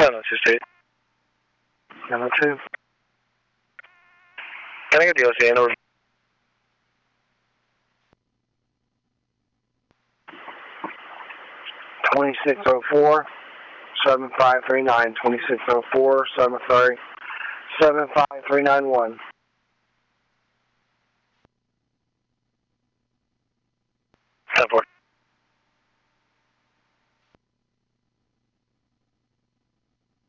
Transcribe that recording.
902 State. 902. Can I get the OCA in order? 2604 7539. 2604 753991.